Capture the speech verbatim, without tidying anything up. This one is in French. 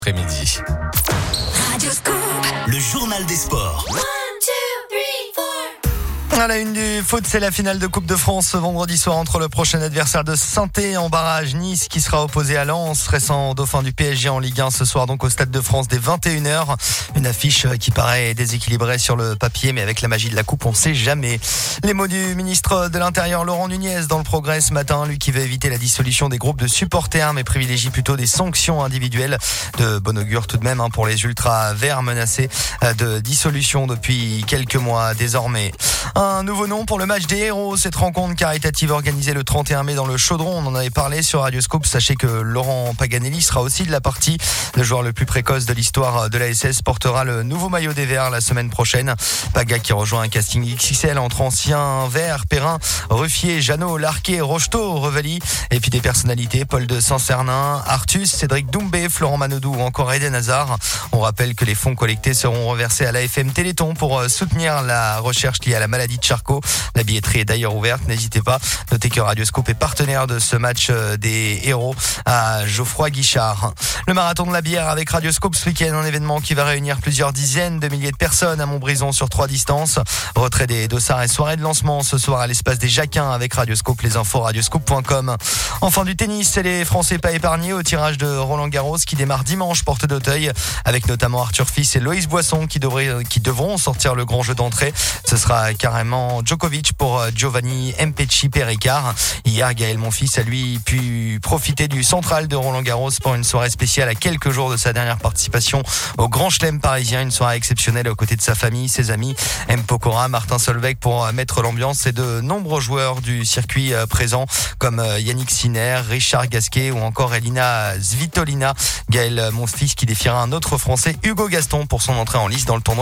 Après-midi. Radioscope. Le journal des sports. À la une du foot, c'est la finale de Coupe de France ce vendredi soir entre le prochain adversaire de Saint-Étienne en barrage, Nice, qui sera opposé à Lens, récent dauphin du P S G en Ligue un ce soir donc au Stade de France dès vingt et une heures. Une affiche qui paraît déséquilibrée sur le papier, mais avec la magie de la Coupe, on ne sait jamais. Les mots du ministre de l'Intérieur Laurent Nunez dans le Progrès ce matin, lui qui veut éviter la dissolution des groupes de supporters, mais privilégie plutôt des sanctions individuelles. De bon augure tout de même hein, pour les ultras verts menacés de dissolution depuis quelques mois désormais. Un nouveau nom pour le match des héros, cette rencontre caritative organisée le trente et un mai dans le Chaudron. On en avait parlé sur Radioscope. Sachez que Laurent Paganelli sera aussi de la partie. Le joueur le plus précoce de l'histoire de l'A S S portera le nouveau maillot des Verts la semaine prochaine. Paga qui rejoint un casting X X L entre anciens Verts, Perrin, Ruffier, Jeannot, Larquet, Rocheteau, Revelli. Et puis des personnalités, Paul de Saint-Cernin, Artus, Cédric Doumbé, Florent Manodou ou encore Eden Hazard. On rappelle que les fonds collectés seront reversés à l'A F M Téléthon pour soutenir la recherche liée à la maladie de Charcot. La billetterie est d'ailleurs ouverte, n'hésitez pas. Notez que Radioscope est partenaire de ce match des héros à Geoffroy Guichard. Le marathon de la bière avec Radioscope ce week-end, un événement qui va réunir plusieurs dizaines de milliers de personnes à Montbrison sur trois distances. Retrait des dossards et soirée de lancement ce soir à l'espace des Jacquins avec Radioscope. Les infos radioscope point com. Enfin du tennis, c'est les Français pas épargnés au tirage de Roland Garros qui démarre dimanche porte d'Auteuil avec notamment Arthur Fils et Loïs Boisson qui, devraient, qui devront sortir le grand jeu d'entrée. Ce sera carrément Djokovic pour Giovanni Mpetshi Perricard. Hier, Gaël Monfils a lui pu profiter du central de Roland Garros pour une soirée spéciale à quelques jours de sa dernière participation au Grand Chelem parisien. Une soirée exceptionnelle aux côtés de sa famille, ses amis, M. Pokora, Martin Solveig pour mettre l'ambiance et de nombreux joueurs du circuit présents comme Yannick Sinner, Richard Gasquet ou encore Elina Svitolina. Gaël Monfils qui défiera un autre Français, Hugo Gaston, pour son entrée en lice dans le tournoi.